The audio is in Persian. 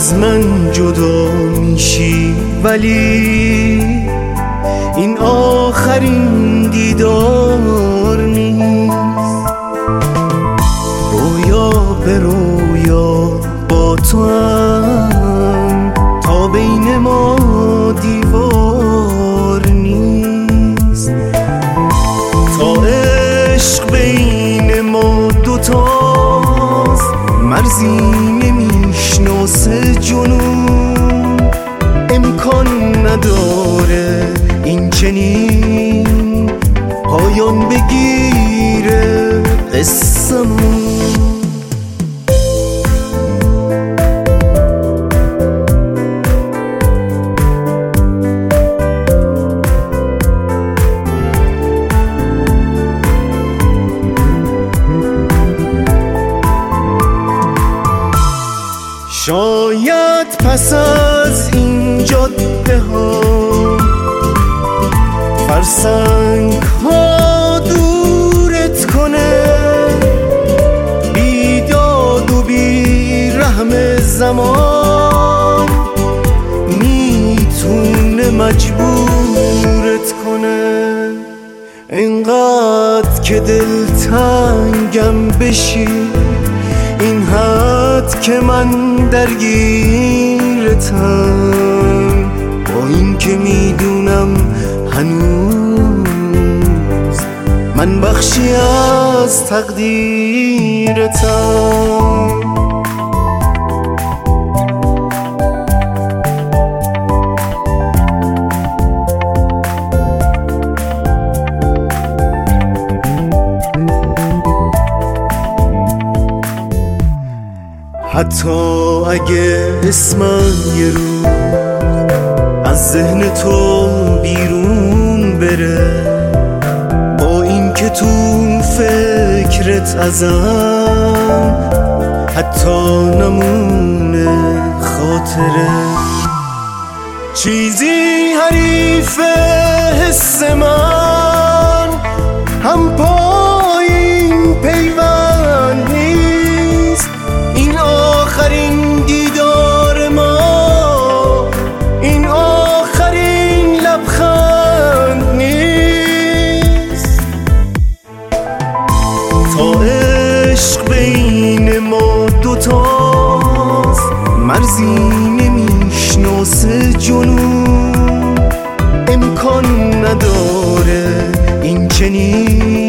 از من جدا میشی، ولی این آخرین دیدار نیست. رویا به رویا با تو هم، تا بین ما دیوار نیست. تا عشق بین ما دوتاست، مرزی نمیشناسه جنون. امکان نداره این چنین پایان بگیره قصه‌مون. شاید پس از این جاده ها، فرسنگ ها دورت کنه، بیداد و بی رحم زمان میتونه مجبورت کنه. اینقدر که دلتنگم بشی، این حد که من درگیرتم، با این که میدونم هنوز من بخشی از تقدیرتم. حتی اگه اسمم یه روز از ذهن تو بیرون بره، با این که تو فکرت ازم حتی نمونه خاطره، چیزی حریف حس من هم پای این پیوند نیست. این آخرین دیدار ما، این آخرین لبخند نیست. تا عشق بین ما دوتاست، مرزی نمیشناسه جنون. امکان نداره این چنین